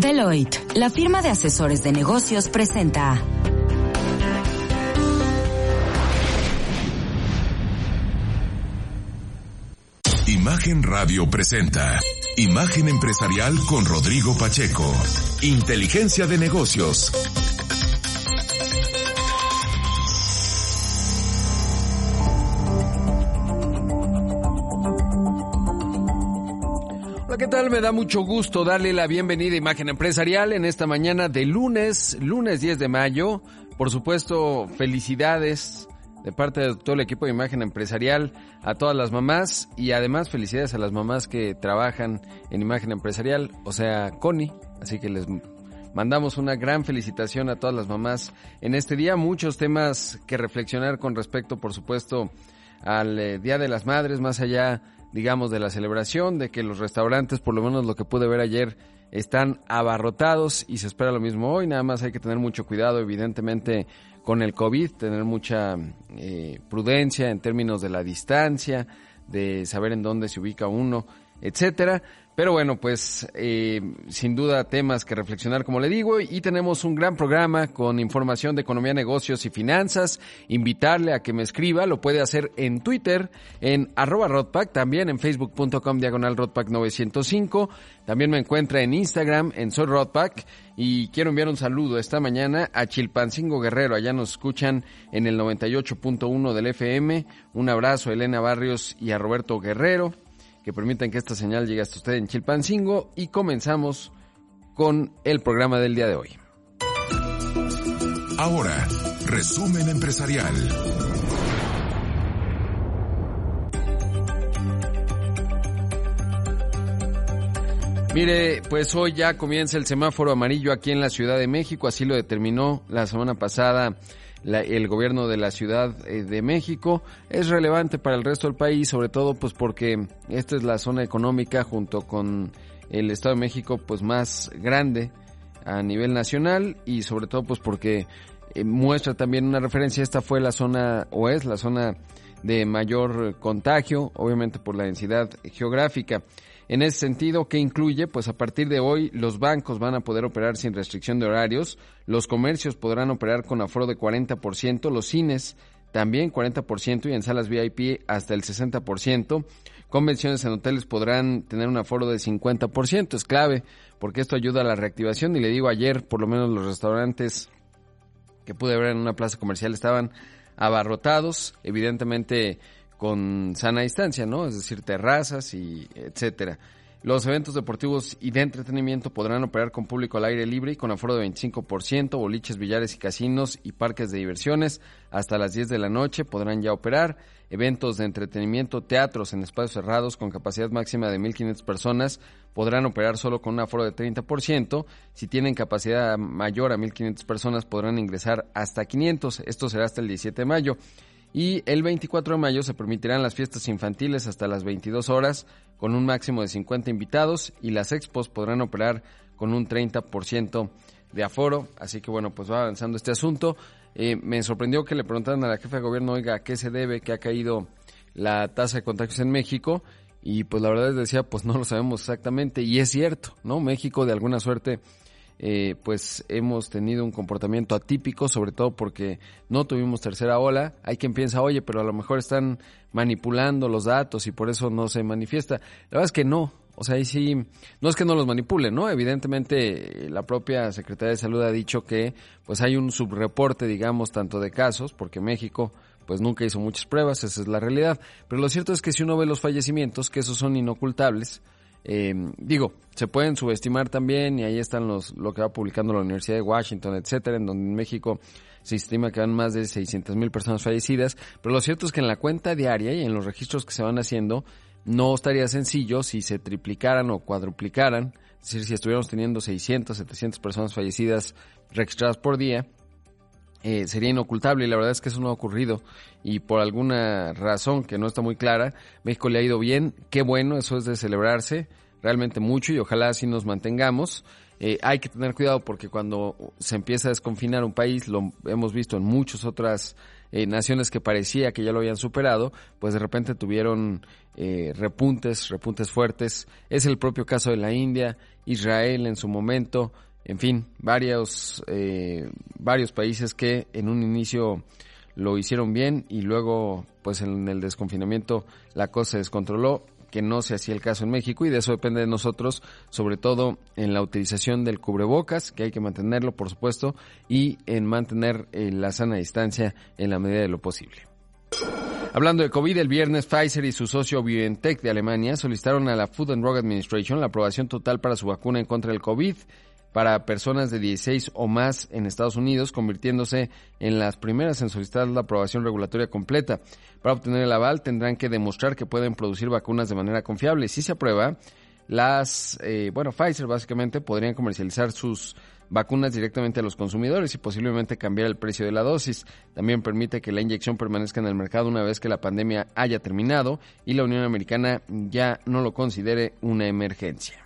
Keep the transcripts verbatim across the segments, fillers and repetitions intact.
Deloitte, la firma de asesores de negocios, presenta Imagen Radio presenta Imagen Empresarial con Rodrigo Pacheco. Inteligencia de negocios. Hola, ¿qué tal? Me da mucho gusto darle la bienvenida a Imagen Empresarial en esta mañana de lunes, lunes diez de mayo. Por supuesto, felicidades de parte de todo el equipo de Imagen Empresarial a todas las mamás y además felicidades a las mamás que trabajan en Imagen Empresarial, o sea, Connie. Así que les mandamos una gran felicitación a todas las mamás en este día. Muchos temas que reflexionar con respecto, por supuesto, al eh, Día de las Madres, más allá, digamos, de la celebración, de que los restaurantes, por lo menos lo que pude ver ayer, están abarrotados y se espera lo mismo hoy. Nada más hay que tener mucho cuidado, evidentemente, con el COVID, tener mucha eh, prudencia en términos de la distancia, de saber en dónde se ubica uno, etcétera. Pero bueno, pues eh, sin duda temas que reflexionar, como le digo, y tenemos un gran programa con información de economía, negocios y finanzas. Invitarle a que me escriba, lo puede hacer en Twitter, en arroba Rodpack, también en facebook punto com diagonal Rodpack novecientos cinco. También me encuentra en Instagram, en Soy Rodpack, y quiero enviar un saludo esta mañana a Chilpancingo Guerrero, allá nos escuchan en el noventa y ocho punto uno del F M. Un abrazo a Elena Barrios y a Roberto Guerrero, que permitan que esta señal llegue hasta usted en Chilpancingo, y comenzamos con el programa del día de hoy. Ahora, resumen empresarial. Mire, pues hoy ya comienza el semáforo amarillo aquí en la Ciudad de México, así lo determinó la semana pasada La, el gobierno de la Ciudad eh, de México. Es relevante para el resto del país, sobre todo pues porque esta es la zona económica junto con el Estado de México pues más grande a nivel nacional, y sobre todo pues porque eh, muestra también una referencia. Esta fue la zona, o es la zona de mayor contagio, obviamente por la densidad geográfica. En ese sentido, ¿qué incluye? Pues a partir de hoy los bancos van a poder operar sin restricción de horarios, los comercios podrán operar con aforo de cuarenta por ciento, los cines también cuarenta por ciento y en salas V I P hasta el sesenta por ciento. Convenciones en hoteles podrán tener un aforo de cincuenta por ciento. Es clave porque esto ayuda a la reactivación, y le digo, ayer por lo menos los restaurantes que pude ver en una plaza comercial estaban abarrotados, evidentemente con sana distancia, ¿no? Es decir, terrazas y etcétera. Los eventos deportivos y de entretenimiento podrán operar con público al aire libre y con aforo de veinticinco por ciento, boliches, billares y casinos y parques de diversiones hasta las diez de la noche podrán ya operar. Eventos de entretenimiento, teatros en espacios cerrados con capacidad máxima de mil quinientas personas podrán operar solo con un aforo de treinta por ciento. Si tienen capacidad mayor a mil quinientas personas podrán ingresar hasta quinientos. Esto será hasta el diecisiete de mayo. Y el veinticuatro de mayo se permitirán las fiestas infantiles hasta las veintidós horas con un máximo de cincuenta invitados, y las expos podrán operar con un treinta por ciento de aforo. Así que bueno, pues va avanzando este asunto. Eh, me sorprendió que le preguntaran a la jefa de gobierno, oiga, ¿a qué se debe que ha caído la tasa de contagios en México? Y pues la verdad es decía, pues no lo sabemos exactamente, y es cierto, ¿no? México de alguna suerte Eh, pues hemos tenido un comportamiento atípico, sobre todo porque no tuvimos tercera ola. Hay quien piensa, oye, pero a lo mejor están manipulando los datos y por eso no se manifiesta. La verdad es que no, o sea, ahí sí, no es que no los manipulen, ¿no? Evidentemente la propia Secretaría de Salud ha dicho que pues hay un subreporte, digamos, tanto de casos, porque México pues nunca hizo muchas pruebas, esa es la realidad. Pero lo cierto es que si uno ve los fallecimientos, que esos son inocultables, Eh, digo, se pueden subestimar también, y ahí están los lo que va publicando la Universidad de Washington, etcétera, en donde en México se estima que van más de seiscientas mil personas fallecidas, pero lo cierto es que en la cuenta diaria y en los registros que se van haciendo no estaría sencillo si se triplicaran o cuadruplicaran, es decir, si estuviéramos teniendo seiscientas, setecientas personas fallecidas registradas por día, eh, sería inocultable, y la verdad es que eso no ha ocurrido, y por alguna razón que no está muy clara, México le ha ido bien. Qué bueno, eso es de celebrarse realmente mucho, y ojalá así nos mantengamos. Eh, hay que tener cuidado porque cuando se empieza a desconfinar un país, lo hemos visto en muchas otras eh, naciones que parecía que ya lo habían superado, pues de repente tuvieron eh, repuntes, repuntes fuertes. Es el propio caso de la India, Israel en su momento, en fin, varios, eh, varios países que en un inicio lo hicieron bien y luego pues en el desconfinamiento la cosa se descontroló, que no sea así el caso en México, y de eso depende de nosotros, sobre todo en la utilización del cubrebocas, que hay que mantenerlo por supuesto, y en mantener eh, la sana distancia en la medida de lo posible. Hablando de COVID, el viernes Pfizer y su socio BioNTech de Alemania solicitaron a la Food and Drug Administration la aprobación total para su vacuna en contra del COVID para personas de dieciséis o más en Estados Unidos, convirtiéndose en las primeras en solicitar la aprobación regulatoria completa. Para obtener el aval tendrán que demostrar que pueden producir vacunas de manera confiable. Si se aprueba, las, eh, bueno, Pfizer básicamente podrían comercializar sus vacunas directamente a los consumidores y posiblemente cambiar el precio de la dosis. También permite que la inyección permanezca en el mercado una vez que la pandemia haya terminado y la Unión Americana ya no lo considere una emergencia.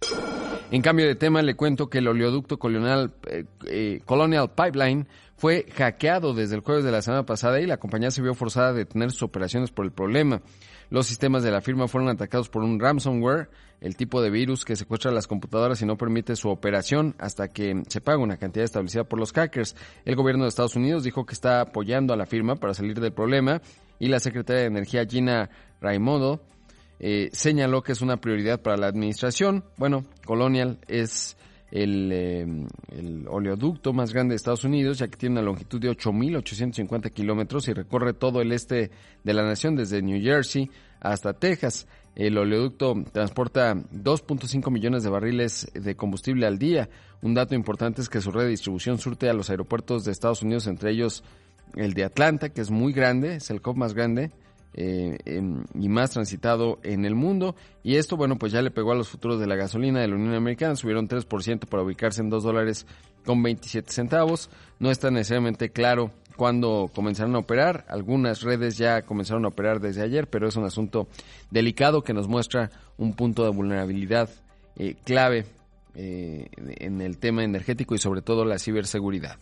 En cambio de tema, le cuento que el oleoducto Colonial, eh, eh, Colonial Pipeline fue hackeado desde el jueves de la semana pasada y la compañía se vio forzada a detener sus operaciones por el problema. Los sistemas de la firma fueron atacados por un ransomware, el tipo de virus que secuestra las computadoras y no permite su operación hasta que se pague una cantidad establecida por los hackers. El gobierno de Estados Unidos dijo que está apoyando a la firma para salir del problema y la secretaria de Energía Gina Raimondo Eh, señaló que es una prioridad para la administración. Bueno, Colonial es el, eh, el oleoducto más grande de Estados Unidos, ya que tiene una longitud de ocho mil ochocientos cincuenta kilómetros y recorre todo el este de la nación, desde New Jersey hasta Texas. El oleoducto transporta dos punto cinco millones de barriles de combustible al día. Un dato importante es que su red de distribución surte a los aeropuertos de Estados Unidos, entre ellos el de Atlanta, que es muy grande, es el hub más grande, Eh, eh, y más transitado en el mundo, y esto, bueno, pues ya le pegó a los futuros de la gasolina de la Unión Americana. Subieron tres por ciento para ubicarse en dos dólares con veintisiete centavos. No está necesariamente claro cuándo comenzarán a operar. Algunas redes ya comenzaron a operar desde ayer, pero es un asunto delicado que nos muestra un punto de vulnerabilidad eh, clave eh, en el tema energético y sobre todo la ciberseguridad.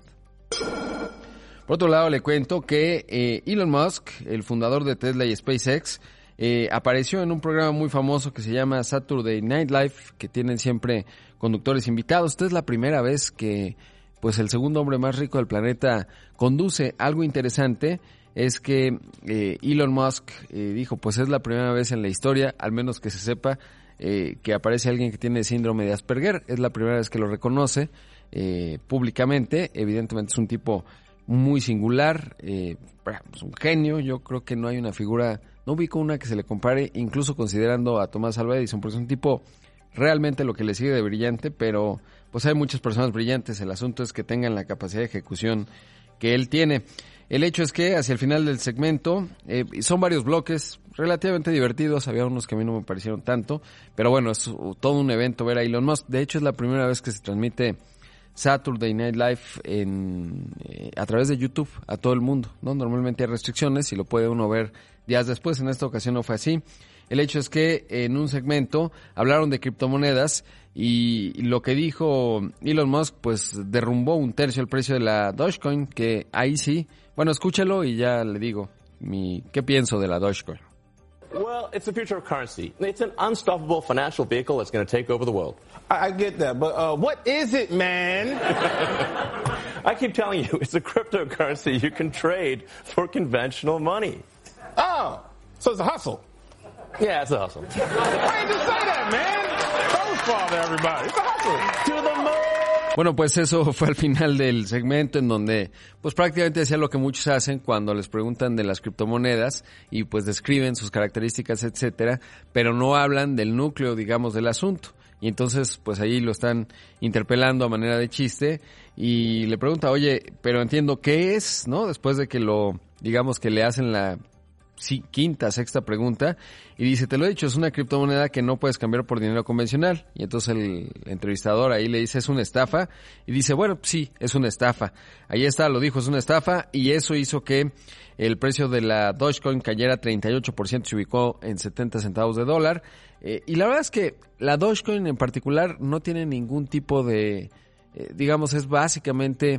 Por otro lado, le cuento que eh, Elon Musk, el fundador de Tesla y SpaceX, eh, apareció en un programa muy famoso que se llama Saturday Night Live, que tienen siempre conductores invitados. Esta es la primera vez que pues el segundo hombre más rico del planeta conduce. Algo interesante es que eh, Elon Musk eh, dijo, pues es la primera vez en la historia, al menos que se sepa, eh, que aparece alguien que tiene síndrome de Asperger. Es la primera vez que lo reconoce eh, públicamente. Evidentemente es un tipo muy singular, eh, pues un genio. Yo creo que no hay una figura, no ubico una que se le compare, incluso considerando a Thomas Alva Edison, porque es un tipo realmente lo que le sigue de brillante, pero pues hay muchas personas brillantes. El asunto es que tengan la capacidad de ejecución que él tiene. El hecho es que hacia el final del segmento, eh, son varios bloques relativamente divertidos, había unos que a mí no me parecieron tanto, pero bueno, es todo un evento ver a Elon Musk. De hecho, es la primera vez que se transmite Saturday Night Live en, eh, a través de YouTube a todo el mundo, ¿no? Normalmente hay restricciones y lo puede uno ver días después. En esta ocasión no fue así. El hecho es que en un segmento hablaron de criptomonedas y lo que dijo Elon Musk pues derrumbó un tercio el precio de la Dogecoin, que ahí sí, bueno, escúchalo y ya le digo mi qué pienso de la Dogecoin. Well, it's the future of currency. It's an unstoppable financial vehicle that's going to take over the world. I, I get that, but uh, what is it, man? I keep telling you, it's a cryptocurrency you can trade for conventional money. Oh, so it's a hustle. Yeah, it's a hustle. Why did you say that, man? Don't bother everybody. It's a hustle. To the moon. Bueno, pues eso fue al final del segmento, en donde pues prácticamente hacía lo que muchos hacen cuando les preguntan de las criptomonedas y pues describen sus características, etcétera, pero no hablan del núcleo, digamos, del asunto. Y entonces pues ahí lo están interpelando a manera de chiste y le pregunta, oye, pero entiendo qué es, ¿no? Después de que lo, digamos que le hacen la sí, quinta, sexta pregunta, y dice, te lo he dicho, es una criptomoneda que no puedes cambiar por dinero convencional. Y entonces el entrevistador ahí le dice, ¿es una estafa? Y dice, bueno, sí, es una estafa. Ahí está, lo dijo, es una estafa, y eso hizo que el precio de la Dogecoin cayera treinta y ocho por ciento, se ubicó en setenta centavos de dólar. Eh, y la verdad es que la Dogecoin en particular no tiene ningún tipo de, eh, digamos, es básicamente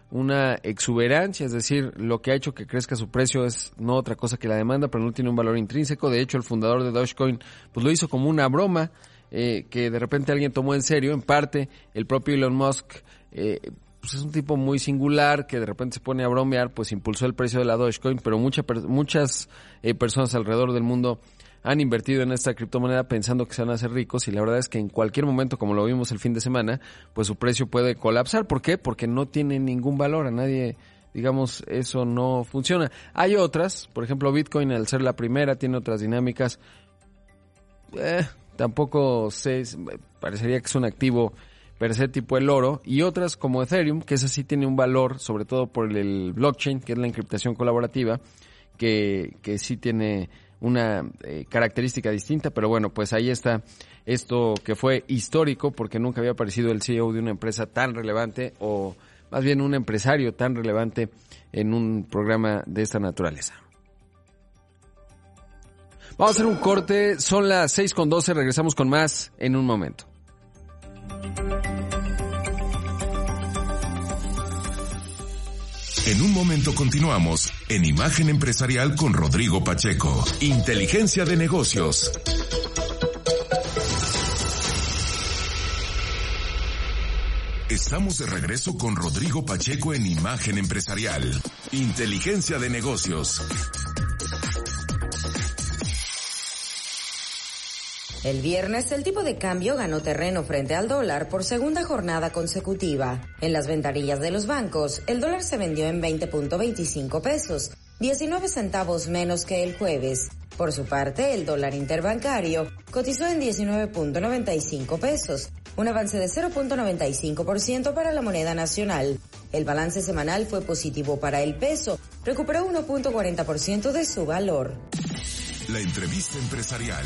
una exuberancia, es decir, lo que ha hecho que crezca su precio es no otra cosa que la demanda, pero no tiene un valor intrínseco. De hecho, el fundador de Dogecoin pues lo hizo como una broma eh, que de repente alguien tomó en serio. En parte, el propio Elon Musk eh, pues es un tipo muy singular que de repente se pone a bromear, pues impulsó el precio de la Dogecoin, pero mucha, muchas eh, personas alrededor del mundo han invertido en esta criptomoneda pensando que se van a hacer ricos, y la verdad es que en cualquier momento, como lo vimos el fin de semana, pues su precio puede colapsar. ¿Por qué? Porque no tiene ningún valor, a nadie, digamos, eso no funciona. Hay otras, por ejemplo, Bitcoin, al ser la primera, tiene otras dinámicas. Eh, tampoco sé, parecería que es un activo per se tipo el oro, y otras como Ethereum, que esa sí tiene un valor, sobre todo por el blockchain, que es la encriptación colaborativa, que, que sí tiene una eh, característica distinta. Pero bueno, pues ahí está esto que fue histórico, porque nunca había aparecido el C E O de una empresa tan relevante, o más bien un empresario tan relevante en un programa de esta naturaleza. Vamos a hacer un corte, son las seis con doce, regresamos con más en un momento. En un momento continuamos en Imagen Empresarial con Rodrigo Pacheco. Inteligencia de negocios. Estamos de regreso con Rodrigo Pacheco en Imagen Empresarial. Inteligencia de negocios. El viernes, el tipo de cambio ganó terreno frente al dólar por segunda jornada consecutiva. En las ventanillas de los bancos, el dólar se vendió en veinte punto veinticinco pesos, diecinueve centavos menos que el jueves. Por su parte, el dólar interbancario cotizó en diecinueve punto noventa y cinco pesos, un avance de cero punto noventa y cinco por ciento para la moneda nacional. El balance semanal fue positivo para el peso, recuperó uno punto cuarenta por ciento de su valor. La entrevista empresarial.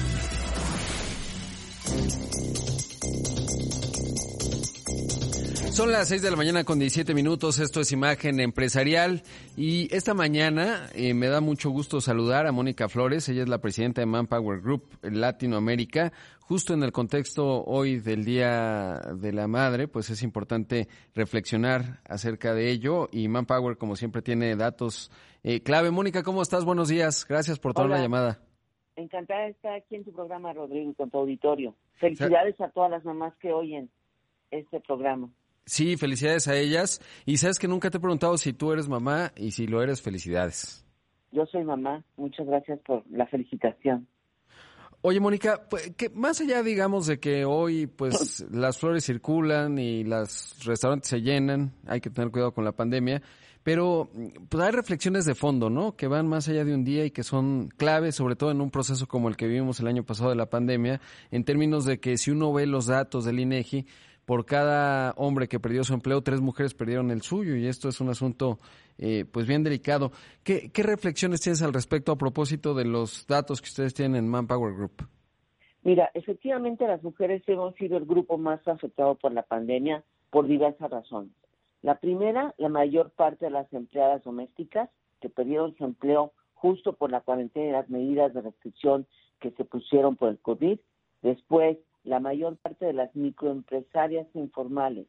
Son las seis de la mañana con diecisiete minutos, esto es Imagen Empresarial, y esta mañana eh, me da mucho gusto saludar a Mónica Flores. Ella es la presidenta de Manpower Group en Latinoamérica. Justo en el contexto hoy del Día de la Madre, pues es importante reflexionar acerca de ello, y Manpower, como siempre, tiene datos eh, clave. Mónica, ¿cómo estás? Buenos días, gracias por tomar la llamada. Encantada de estar aquí en tu programa, Rodrigo, con tu auditorio. Felicidades a todas las mamás que oyen este programa. Sí, felicidades a ellas. Y sabes que nunca te he preguntado si tú eres mamá, y si lo eres, felicidades. Yo soy mamá, muchas gracias por la felicitación. Oye, Mónica, pues, que más allá, digamos, de que hoy pues las flores circulan y los restaurantes se llenan, hay que tener cuidado con la pandemia, pero pues hay reflexiones de fondo, ¿no?, que van más allá de un día y que son claves, sobre todo en un proceso como el que vivimos el año pasado de la pandemia, en términos de que si uno ve los datos del INEGI, por cada hombre que perdió su empleo, tres mujeres perdieron el suyo, y esto es un asunto eh, pues bien delicado. ¿Qué, ¿Qué reflexiones tienes al respecto a propósito de los datos que ustedes tienen en Manpower Group? Mira, efectivamente las mujeres hemos sido el grupo más afectado por la pandemia por diversas razones. La primera, la mayor parte de las empleadas domésticas que perdieron su empleo justo por la cuarentena y las medidas de restricción que se pusieron por el COVID. Después, la mayor parte de las microempresarias informales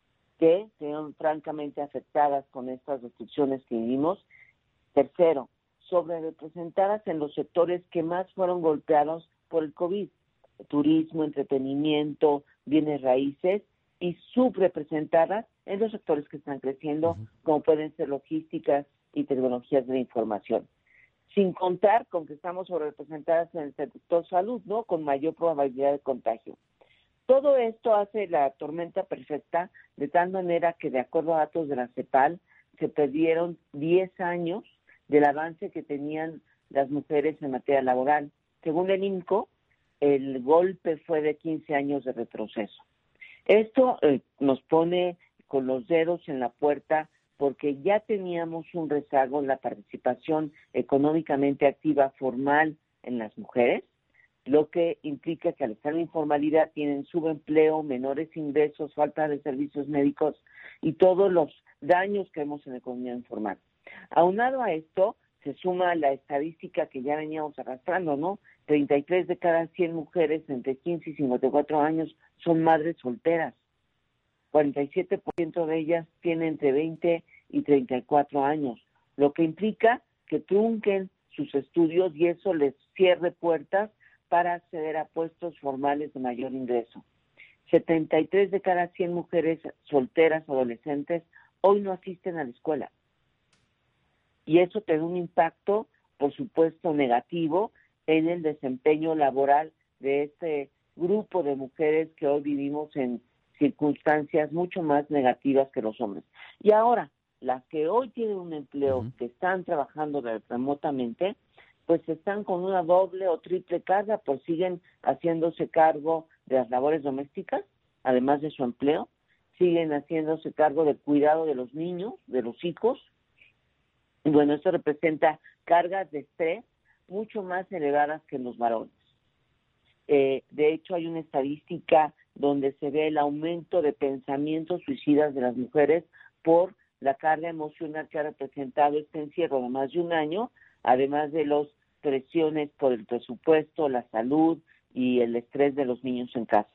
que se vieron francamente afectadas con estas restricciones que vivimos. Tercero, sobre representadas en los sectores que más fueron golpeados por el COVID, turismo, entretenimiento, bienes raíces, y subrepresentadas en los sectores que están creciendo, uh-huh. como pueden ser logísticas y tecnologías de la información. Sin contar con que estamos sobrerepresentadas en el sector salud, ¿no?, con mayor probabilidad de contagio. Todo esto hace la tormenta perfecta, de tal manera que, de acuerdo a datos de la CEPAL, se perdieron diez años del avance que tenían las mujeres en materia laboral. Según el INCO, el golpe fue de quince años de retroceso. Esto eh, nos pone con los dedos en la puerta, porque ya teníamos un rezago en la participación económicamente activa formal en las mujeres, lo que implica que al estar en informalidad tienen subempleo, menores ingresos, falta de servicios médicos y todos los daños que vemos en la economía informal. Aunado a esto, se suma la estadística que ya veníamos arrastrando, ¿no? treinta y tres de cada cien mujeres entre quince y cincuenta y cuatro años son madres solteras. cuarenta y siete por ciento de ellas tienen entre veinte y treinta y cuatro años, lo que implica que trunquen sus estudios y eso les cierre puertas para acceder a puestos formales de mayor ingreso. setenta y tres de cada cien mujeres solteras adolescentes hoy no asisten a la escuela. Y eso tiene un impacto, por supuesto, negativo en el desempeño laboral de este grupo de mujeres que hoy vivimos en circunstancias mucho más negativas que los hombres. Y ahora, las que hoy tienen un empleo, uh-huh. que están trabajando remotamente, pues están con una doble o triple carga, pues siguen haciéndose cargo de las labores domésticas, además de su empleo, siguen haciéndose cargo del cuidado de los niños, de los hijos. Y bueno, esto representa cargas de estrés mucho más elevadas que en los varones. Eh, de hecho, hay una estadística donde se ve el aumento de pensamientos suicidas de las mujeres por la carga emocional que ha representado este encierro de más de un año, además de las presiones por el presupuesto, la salud y el estrés de los niños en casa.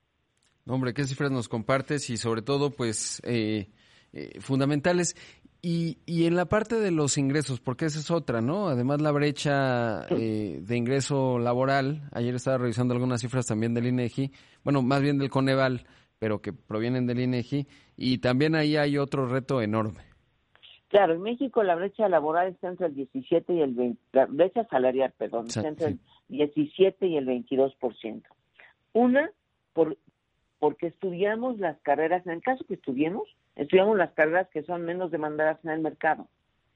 Hombre, ¿qué cifras nos compartes? Y sobre todo, pues, eh, eh, fundamentales. Y, y en la parte de los ingresos, porque esa es otra, ¿no? Además, la brecha eh, de ingreso laboral, ayer estaba revisando algunas cifras también del INEGI, bueno, más bien del Coneval, pero que provienen del INEGI, y también ahí hay otro reto enorme. Claro, en México la brecha laboral está entre el diecisiete y el veinte, la brecha salarial, perdón, está entre sí. el diecisiete y el veintidós por ciento. Una, por, porque estudiamos las carreras, en el caso que estudiemos, estudiamos las carreras que son menos demandadas en el mercado.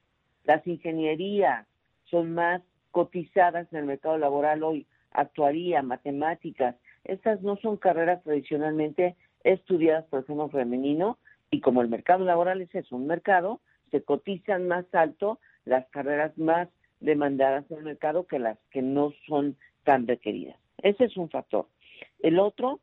Las ingenierías son más cotizadas en el mercado laboral hoy, actuaría, matemáticas, estas no son carreras tradicionalmente estudiadas por el género femenino, y como el mercado laboral es eso, un mercado, se cotizan más alto las carreras más demandadas en el mercado que las que no son tan requeridas. Ese es un factor. El otro,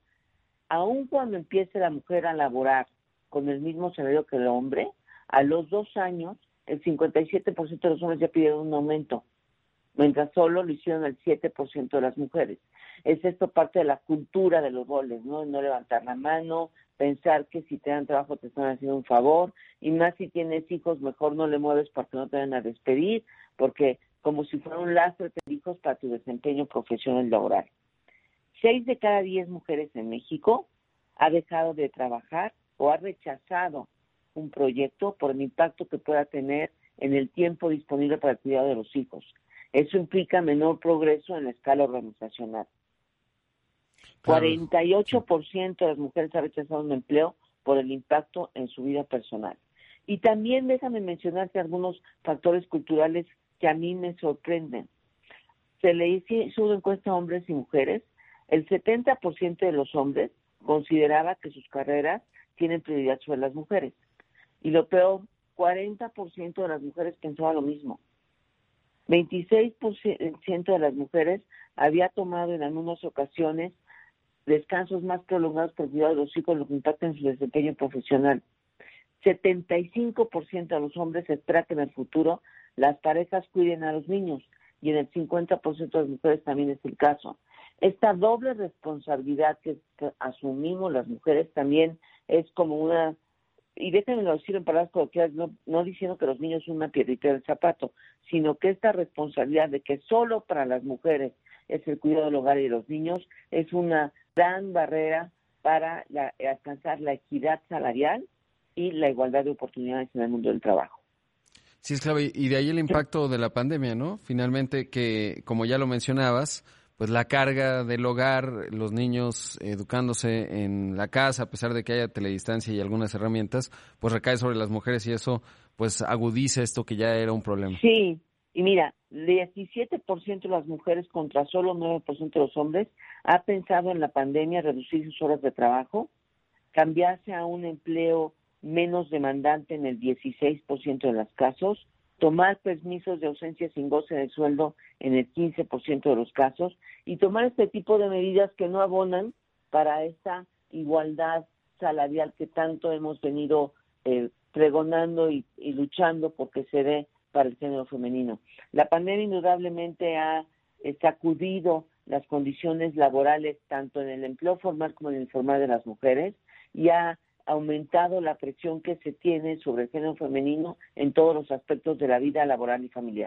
aun cuando empiece la mujer a laborar con el mismo salario que el hombre, a los dos años, el cincuenta y siete por ciento de los hombres ya pidieron un aumento, mientras solo lo hicieron el siete por ciento de las mujeres. Es esto parte de la cultura de los roles, ¿no? No levantar la mano, pensar que si te dan trabajo te están haciendo un favor, y más si tienes hijos, mejor no le mueves para que no te vayan a despedir, porque como si fuera un lastre tener hijos para tu desempeño profesional y laboral. Seis de cada diez mujeres en México ha dejado de trabajar o ha rechazado un proyecto por el impacto que pueda tener en el tiempo disponible para el cuidado de los hijos. Eso implica menor progreso en la escala organizacional. cuarenta y ocho por ciento de las mujeres han rechazado un empleo por el impacto en su vida personal. Y también déjame mencionarte algunos factores culturales que a mí me sorprenden. Se le hizo una encuesta a hombres y mujeres. El setenta por ciento de los hombres consideraba que sus carreras tienen prioridad sobre las mujeres. Y lo peor, cuarenta por ciento de las mujeres pensaba lo mismo. veintiséis por ciento de las mujeres había tomado en algunas ocasiones descansos más prolongados por cuidado de los hijos, lo que impacta en su desempeño profesional. setenta y cinco por ciento de los hombres espera que en el futuro las parejas cuiden a los niños, y en el cincuenta por ciento de las mujeres también es el caso. Esta doble responsabilidad que, que asumimos las mujeres también es como una, y déjenme decir en palabras coloquiales, no, no diciendo que los niños son una piedrita del zapato, sino que esta responsabilidad de que solo para las mujeres es el cuidado del hogar y de los niños es una gran barrera para la, alcanzar la equidad salarial y la igualdad de oportunidades en el mundo del trabajo. Sí, es clave. Y de ahí el impacto de la pandemia, ¿no? Finalmente, que como ya lo mencionabas, pues la carga del hogar, los niños educándose en la casa, a pesar de que haya teledistancia y algunas herramientas, pues recae sobre las mujeres y eso pues agudiza esto que ya era un problema. Sí, y mira, diecisiete por ciento de las mujeres contra solo nueve por ciento de los hombres ha pensado en la pandemia reducir sus horas de trabajo, cambiarse a un empleo menos demandante en el dieciséis por ciento de los casos, tomar permisos de ausencia sin goce de sueldo en el quince por ciento de los casos y tomar este tipo de medidas que no abonan para esta igualdad salarial que tanto hemos venido eh, pregonando y, y luchando porque se dé para el género femenino. La pandemia indudablemente ha eh, sacudido las condiciones laborales tanto en el empleo formal como en el informal de las mujeres y ha aumentado la presión que se tiene sobre el género femenino en todos los aspectos de la vida laboral y familiar.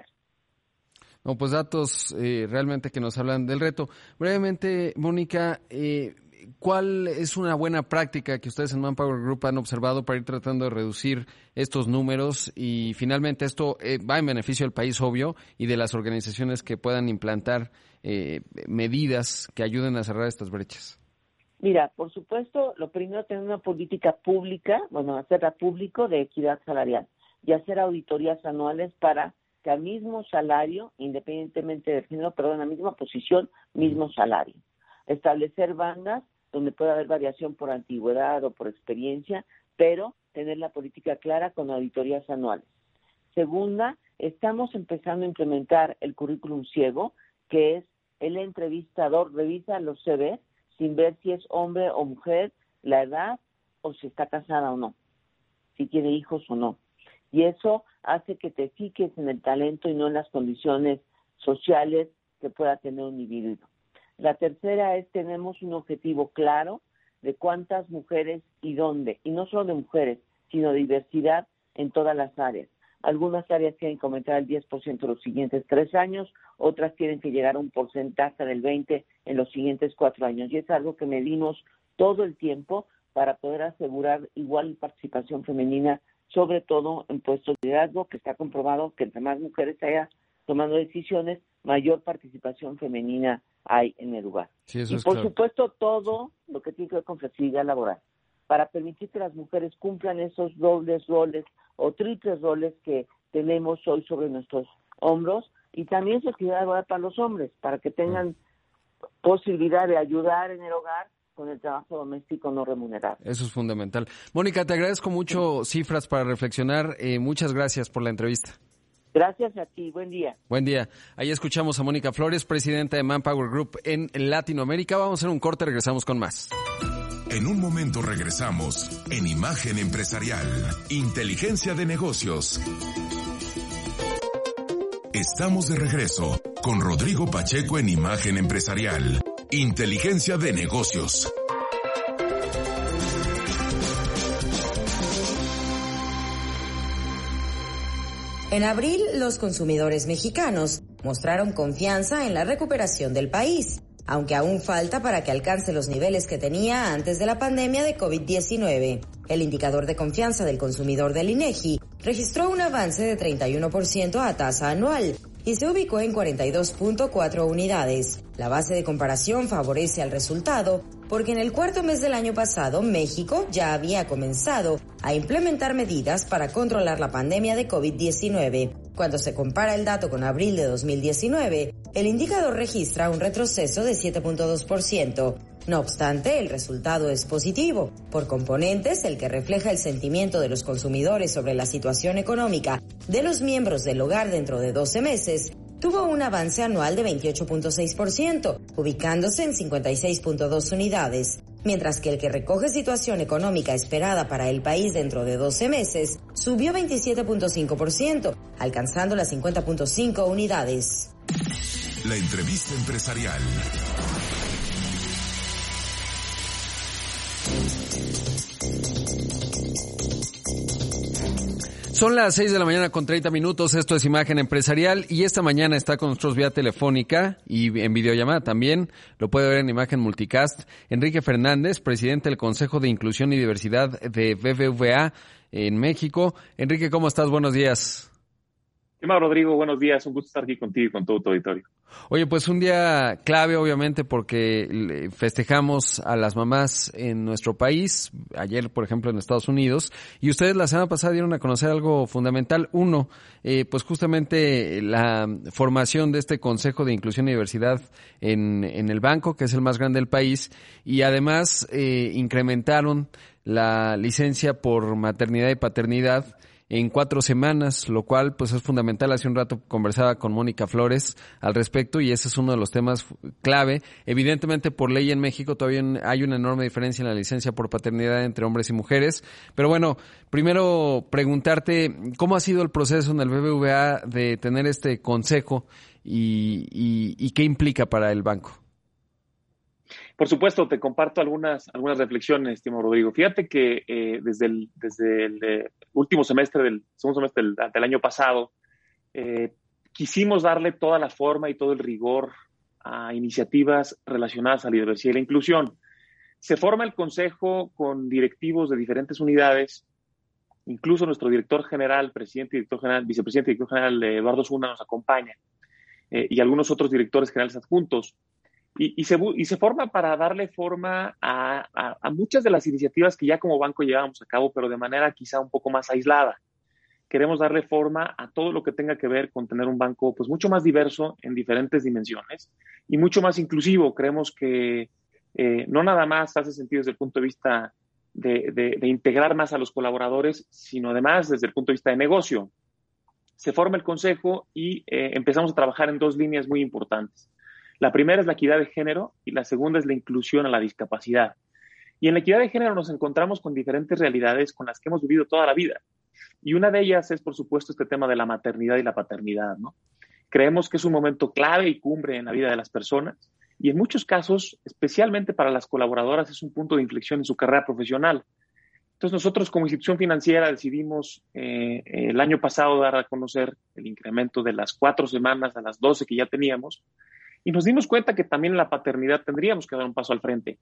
No, pues datos eh, realmente que nos hablan del reto. Brevemente, Mónica, eh, ¿cuál es una buena práctica que ustedes en Manpower Group han observado para ir tratando de reducir estos números? Y finalmente esto eh, va en beneficio del país, obvio, y de las organizaciones que puedan implantar eh, medidas que ayuden a cerrar estas brechas. Mira, por supuesto, lo primero es tener una política pública, bueno, hacerla público de equidad salarial y hacer auditorías anuales para que al mismo salario, independientemente del género, perdón, a la misma posición, mismo salario. Establecer bandas donde pueda haber variación por antigüedad o por experiencia, pero tener la política clara con auditorías anuales. Segunda, estamos empezando a implementar el currículum ciego, que es el entrevistador revisa los C V sin ver si es hombre o mujer, la edad o si está casada o no, si tiene hijos o no. Y eso hace que te fijes en el talento y no en las condiciones sociales que pueda tener un individuo. La tercera es, tenemos un objetivo claro de cuántas mujeres y dónde, y no solo de mujeres, sino de diversidad en todas las áreas. Algunas áreas quieren aumentar el diez por ciento los siguientes tres años, otras quieren que llegara a un porcentaje del veinte por ciento en los siguientes cuatro años. Y es algo que medimos todo el tiempo para poder asegurar igual participación femenina, sobre todo en puestos de liderazgo, que está comprobado que entre más mujeres haya tomando decisiones, mayor participación femenina hay en el lugar. Sí, eso y es por claro. supuesto todo lo que tiene que ver con flexibilidad laboral, para permitir que las mujeres cumplan esos dobles roles o triples roles que tenemos hoy sobre nuestros hombros, y también flexibilidad laboral para los hombres, para que tengan posibilidad de ayudar en el hogar con el trabajo doméstico no remunerado. Eso es fundamental. Mónica, te agradezco mucho cifras para reflexionar. Eh, muchas gracias por la entrevista. Gracias a ti. Buen día. Buen día. Ahí escuchamos a Mónica Flores, presidenta de Manpower Group en Latinoamérica. Vamos a hacer un corte, regresamos con más. En un momento regresamos en Imagen Empresarial, Inteligencia de Negocios. Estamos de regreso con Rodrigo Pacheco en Imagen Empresarial, Inteligencia de Negocios. En abril, los consumidores mexicanos mostraron confianza en la recuperación del país, aunque aún falta para que alcance los niveles que tenía antes de la pandemia de COVID diecinueve. El indicador de confianza del consumidor del INEGI registró un avance de treinta y uno por ciento a tasa anual y se ubicó en cuarenta y dos punto cuatro unidades. La base de comparación favorece al resultado porque en el cuarto mes del año pasado México ya había comenzado a implementar medidas para controlar la pandemia de COVID diecinueve. Cuando se compara el dato con abril de dos mil diecinueve, el indicador registra un retroceso de siete punto dos por ciento. No obstante, el resultado es positivo. Por componentes, el que refleja el sentimiento de los consumidores sobre la situación económica de los miembros del hogar dentro de doce meses, tuvo un avance anual de veintiocho punto seis por ciento, ubicándose en cincuenta y seis punto dos unidades, mientras que el que recoge situación económica esperada para el país dentro de doce meses subió veintisiete punto cinco por ciento, alcanzando las cincuenta punto cinco unidades. La entrevista empresarial. Son las seis de la mañana con treinta minutos, esto es Imagen Empresarial y esta mañana está con nosotros vía telefónica y en videollamada también, lo puede ver en Imagen Multicast, Enrique Fernández, presidente del Consejo de Inclusión y Diversidad de B B V A en México. Enrique, ¿cómo estás? Buenos días. ¿Qué más, Rodrigo? Buenos días, un gusto estar aquí contigo y con todo tu auditorio. Oye, pues un día clave obviamente porque festejamos a las mamás en nuestro país, ayer por ejemplo en Estados Unidos, y ustedes la semana pasada dieron a conocer algo fundamental. Uno, eh, pues justamente la formación de este Consejo de Inclusión y Diversidad en, en el banco, que es el más grande del país, y además eh, incrementaron la licencia por maternidad y paternidad en cuatro semanas, lo cual pues es fundamental. Hace un rato conversaba con Mónica Flores al respecto y ese es uno de los temas clave. Evidentemente por ley en México todavía hay una enorme diferencia en la licencia por paternidad entre hombres y mujeres, pero bueno, primero preguntarte cómo ha sido el proceso en el B B V A de tener este consejo y, y, y qué implica para el banco. Por supuesto, te comparto algunas, algunas reflexiones, estimado Rodrigo. Fíjate que eh, desde el, desde el eh, último semestre, del segundo semestre del, del año pasado, eh, quisimos darle toda la forma y todo el rigor a iniciativas relacionadas a la diversidad y la inclusión. Se forma el consejo con directivos de diferentes unidades, incluso nuestro director general, presidente y director general, vicepresidente y director general Eduardo Zuna nos acompaña, eh, y algunos otros directores generales adjuntos. Y, y, se, y se forma para darle forma a, a, a muchas de las iniciativas que ya como banco llevábamos a cabo, pero de manera quizá un poco más aislada. Queremos darle forma a todo lo que tenga que ver con tener un banco pues mucho más diverso en diferentes dimensiones y mucho más inclusivo. Creemos que eh, no nada más hace sentido desde el punto de vista de, de, de integrar más a los colaboradores, sino además desde el punto de vista de negocio. Se forma el consejo y eh, empezamos a trabajar en dos líneas muy importantes. La primera es la equidad de género y la segunda es la inclusión a la discapacidad. Y en la equidad de género nos encontramos con diferentes realidades con las que hemos vivido toda la vida. Y una de ellas es, por supuesto, este tema de la maternidad y la paternidad, ¿no? Creemos que es un momento clave y cumbre en la vida de las personas y en muchos casos, especialmente para las colaboradoras, es un punto de inflexión en su carrera profesional. Entonces nosotros como institución financiera decidimos eh, el año pasado dar a conocer el incremento de las cuatro semanas a las doce que ya teníamos. Y nos dimos cuenta que también en la paternidad tendríamos que dar un paso al frente.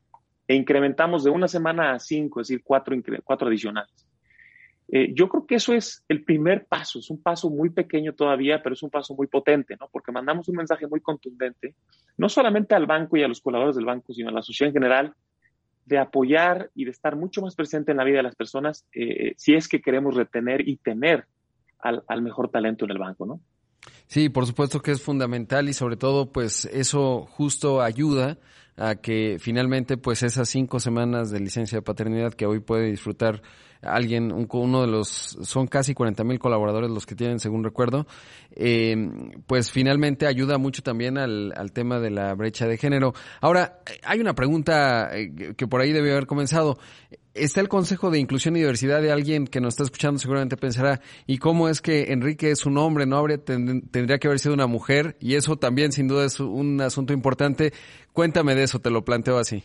E incrementamos de una semana a cinco, es decir, cuatro, cuatro adicionales. Eh, yo creo que eso es el primer paso. Es un paso muy pequeño todavía, pero es un paso muy potente, ¿no? Porque mandamos un mensaje muy contundente, no solamente al banco y a los colaboradores del banco, sino a la sociedad en general, de apoyar y de estar mucho más presente en la vida de las personas eh, si es que queremos retener y tener al, al mejor talento en el banco, ¿no? Sí, por supuesto que es fundamental y sobre todo pues eso justo ayuda a que finalmente pues esas cinco semanas de licencia de paternidad que hoy puede disfrutar alguien, un, uno de los, son casi cuarenta mil colaboradores los que tienen según recuerdo, eh, pues finalmente ayuda mucho también al, al tema de la brecha de género. Ahora, hay una pregunta que por ahí debe haber comenzado. Está el Consejo de Inclusión y Diversidad de alguien que nos está escuchando seguramente pensará, ¿y cómo es que Enrique es un hombre, no habría ten, tendría que haber sido una mujer? Y eso también sin duda es un asunto importante. Cuéntame de eso, te lo planteo así.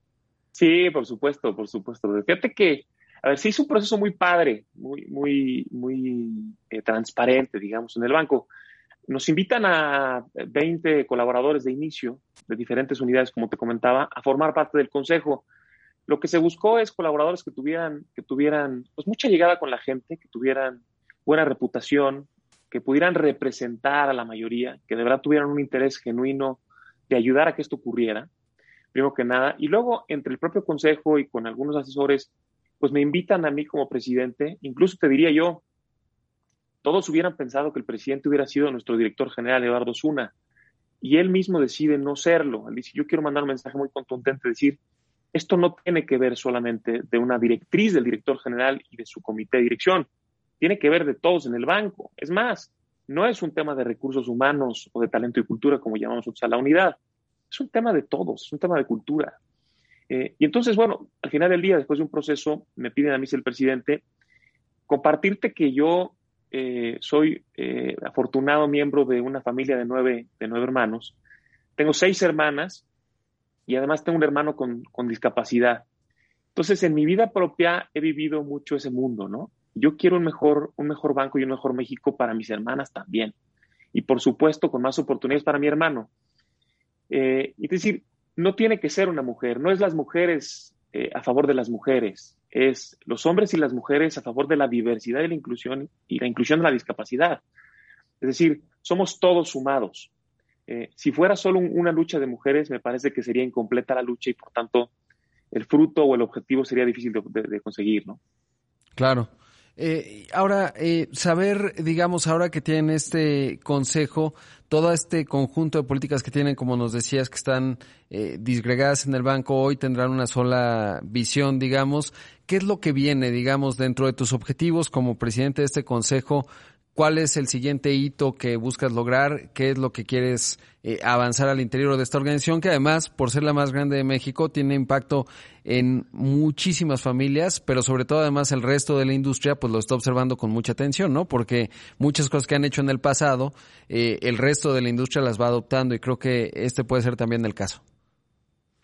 Sí, por supuesto, por supuesto. Fíjate que, a ver, se hizo un proceso muy padre, muy, muy, muy eh, transparente, digamos, en el banco. Nos invitan a veinte colaboradores de inicio de diferentes unidades, como te comentaba, a formar parte del consejo. Lo que se buscó es colaboradores que tuvieran, que tuvieran pues, mucha llegada con la gente, que tuvieran buena reputación, que pudieran representar a la mayoría, que de verdad tuvieran un interés genuino de ayudar a que esto ocurriera, primero que nada. Y luego, entre el propio consejo y con algunos asesores, pues me invitan a mí como presidente. Incluso te diría yo, todos hubieran pensado que el presidente hubiera sido nuestro director general, Eduardo Zuna, y él mismo decide no serlo. Él dice, yo quiero mandar un mensaje muy contundente, decir, esto no tiene que ver solamente de una directriz del director general y de su comité de dirección. Tiene que ver de todos en el banco. Es más, no es un tema de recursos humanos o de talento y cultura, como llamamos nosotros a la unidad. Es un tema de todos, es un tema de cultura. Eh, y entonces, bueno, al final del día, después de un proceso, me piden a mí, el presidente, compartirte que yo eh, soy eh, afortunado miembro de una familia de nueve, de nueve hermanos. Tengo seis hermanas, y además tengo un hermano con, con discapacidad. Entonces, en mi vida propia he vivido mucho ese mundo, ¿no? Yo quiero un mejor, un mejor banco y un mejor México para mis hermanas también. Y, por supuesto, con más oportunidades para mi hermano. Eh, es decir, no tiene que ser una mujer. No es las mujeres eh, a favor de las mujeres. Es los hombres y las mujeres a favor de la diversidad y la inclusión y la inclusión de la discapacidad. Es decir, somos todos sumados. Eh, si fuera solo un, una lucha de mujeres, me parece que sería incompleta la lucha y, por tanto, el fruto o el objetivo sería difícil de, de, de conseguir, ¿no? Claro. Eh, ahora, eh, saber, digamos, ahora que tienen este consejo, todo este conjunto de políticas que tienen, como nos decías, que están eh, disgregadas en el banco, hoy tendrán una sola visión, digamos. ¿Qué es lo que viene, digamos, dentro de tus objetivos como presidente de este consejo? ¿Cuál es el siguiente hito que buscas lograr? ¿Qué es lo que quieres eh, avanzar al interior de esta organización? Que además, por ser la más grande de México, tiene impacto en muchísimas familias, pero sobre todo además el resto de la industria pues lo está observando con mucha atención, ¿no? Porque muchas cosas que han hecho en el pasado, eh, el resto de la industria las va adoptando y creo que este puede ser también el caso.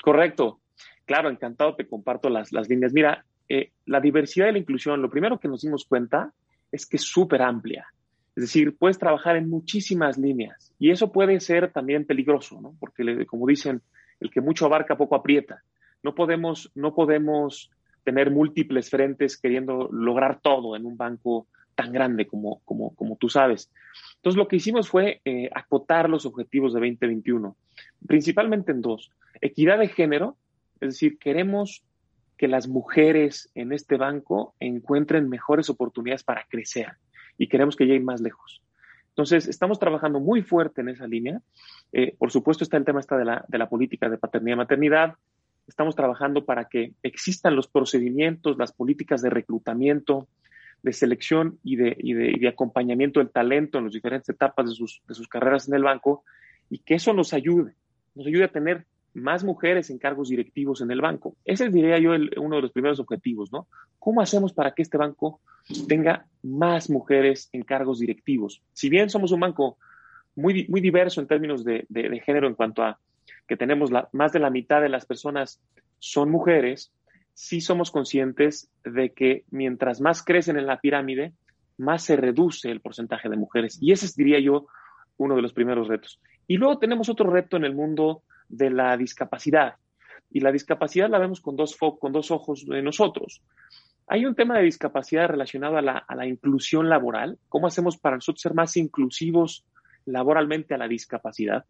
Correcto. Claro, encantado, te comparto las, las líneas. Mira, eh, la diversidad y la inclusión, lo primero que nos dimos cuenta es que es súper amplia. Es decir, puedes trabajar en muchísimas líneas y eso puede ser también peligroso, ¿no? Porque, le, como dicen, el que mucho abarca, poco aprieta. No podemos, no podemos tener múltiples frentes queriendo lograr todo en un banco tan grande como, como, como tú sabes. Entonces, lo que hicimos fue eh, acotar los objetivos de veinte veintiuno, principalmente en dos. Equidad de género, es decir, queremos que las mujeres en este banco encuentren mejores oportunidades para crecer y queremos que lleguen más lejos. Entonces, estamos trabajando muy fuerte en esa línea. Eh, por supuesto, está el tema está de, la, de la política de paternidad y maternidad. Estamos trabajando para que existan los procedimientos, las políticas de reclutamiento, de selección y de, y de, y de acompañamiento del talento en las diferentes etapas de sus, de sus carreras en el banco y que eso nos ayude, nos ayude a tener más mujeres en cargos directivos en el banco. Ese diría yo el, uno de los primeros objetivos, ¿no? ¿Cómo hacemos para que este banco tenga más mujeres en cargos directivos? Si bien somos un banco muy, muy diverso en términos de, de, de género en cuanto a que tenemos la, más de la mitad de las personas son mujeres, sí somos conscientes de que mientras más crecen en la pirámide, más se reduce el porcentaje de mujeres. Y ese es, diría yo, uno de los primeros retos. Y luego tenemos otro reto en el mundo de la discapacidad. Y la discapacidad la vemos con dos, fo- con dos ojos de nosotros. Hay un tema de discapacidad relacionado a la, a la inclusión laboral. ¿Cómo hacemos para nosotros ser más inclusivos laboralmente a la discapacidad?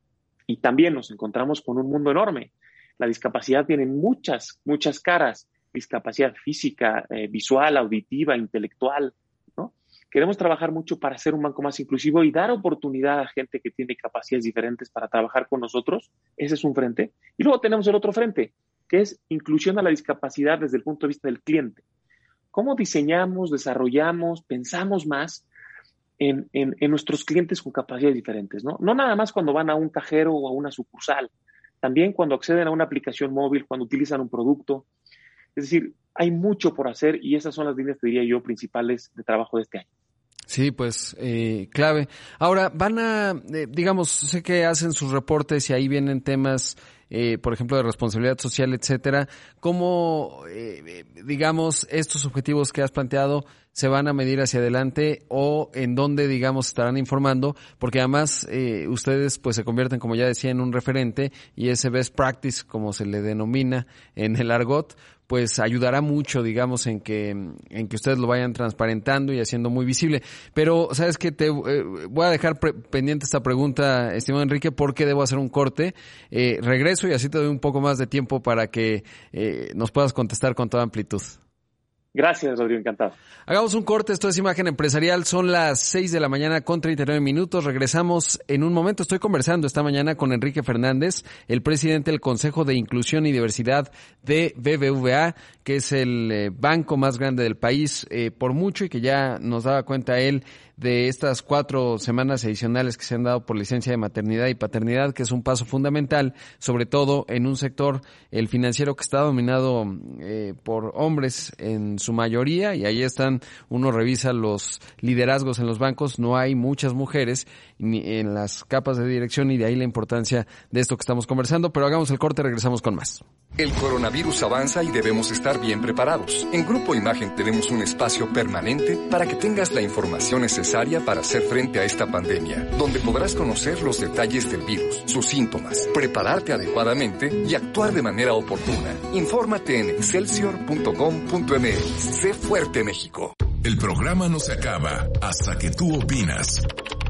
Y también nos encontramos con un mundo enorme. La discapacidad tiene muchas, muchas caras. Discapacidad física, eh, visual, auditiva, intelectual, ¿no? Queremos trabajar mucho para ser un banco más inclusivo y dar oportunidad a gente que tiene capacidades diferentes para trabajar con nosotros. Ese es un frente. Y luego tenemos el otro frente, que es inclusión a la discapacidad desde el punto de vista del cliente. ¿Cómo diseñamos, desarrollamos, pensamos más en, en, en nuestros clientes con capacidades diferentes, ¿no? No nada más cuando van a un cajero o a una sucursal, también cuando acceden a una aplicación móvil, cuando utilizan un producto. Es decir, hay mucho por hacer y esas son las líneas, te diría yo, principales de trabajo de este año. Sí, pues eh, clave. Ahora, van a, eh, digamos, sé que hacen sus reportes y ahí vienen temas, eh, por ejemplo, de responsabilidad social, etcétera. ¿Cómo, eh, digamos, estos objetivos que has planteado se van a medir hacia adelante o en dónde, digamos, estarán informando? Porque además eh, ustedes pues se convierten, como ya decía, en un referente y ese best practice, como se le denomina en el argot, pues ayudará mucho, digamos, en que en que ustedes lo vayan transparentando y haciendo muy visible. Pero, ¿sabes qué? Te eh, voy a dejar pre- pendiente esta pregunta, estimado Enrique, porque debo hacer un corte. Eh, regreso y así te doy un poco más de tiempo para que eh, nos puedas contestar con toda amplitud. Gracias, Rodrigo, encantado. Hagamos un corte, esto es Imagen Empresarial, son las seis de la mañana con treinta y nueve minutos, regresamos en un momento. Estoy conversando esta mañana con Enrique Fernández, el presidente del Consejo de Inclusión y Diversidad de B B V A, que es el eh, banco más grande del país eh, por mucho y que ya nos daba cuenta él de estas cuatro semanas adicionales que se han dado por licencia de maternidad y paternidad, que es un paso fundamental, sobre todo en un sector, el financiero, que está dominado eh, por hombres en su mayoría, y ahí están, uno revisa los liderazgos en los bancos, no hay muchas mujeres ni en las capas de dirección, y de ahí la importancia de esto que estamos conversando. Pero hagamos el corte, regresamos con más. El coronavirus avanza y debemos estar bien preparados. En Grupo Imagen tenemos un espacio permanente para que tengas la información necesaria para hacer frente a esta pandemia, donde podrás conocer los detalles del virus, sus síntomas, prepararte adecuadamente y actuar de manera oportuna. Infórmate en excelsior punto com punto m x. Sé fuerte, México. El programa no se acaba hasta que tú opinas.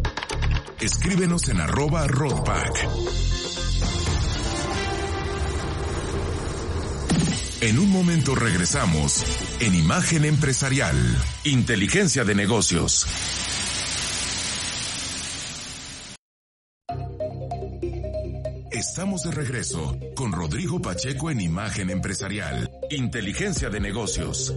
Escríbenos en arroba Rodpack. En un momento regresamos en Imagen Empresarial, Inteligencia de Negocios. Estamos de regreso con Rodrigo Pacheco en Imagen Empresarial, Inteligencia de Negocios.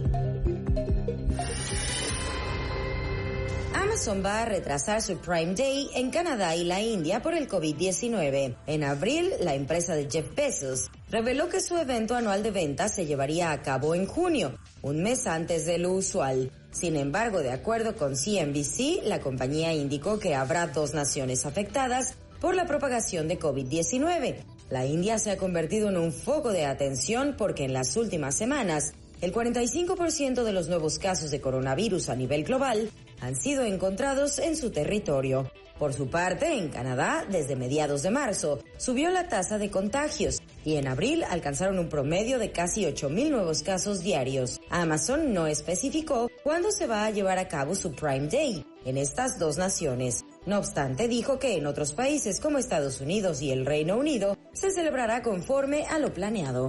Amazon va a retrasar su Prime Day en Canadá y la India por el covid diecinueve. En abril, la empresa de Jeff Bezos reveló que su evento anual de ventas se llevaría a cabo en junio, un mes antes de lo usual. Sin embargo, de acuerdo con C N B C, la compañía indicó que habrá dos naciones afectadas por la propagación de covid diecinueve, La India se ha convertido en un foco de atención porque en las últimas semanas, el cuarenta y cinco por ciento de los nuevos casos de coronavirus a nivel global han sido encontrados en su territorio. Por su parte, en Canadá, desde mediados de marzo, subió la tasa de contagios y en abril alcanzaron un promedio de casi ocho mil nuevos casos diarios. Amazon no especificó cuándo se va a llevar a cabo su Prime Day en estas dos naciones. No obstante, dijo que en otros países como Estados Unidos y el Reino Unido se celebrará conforme a lo planeado.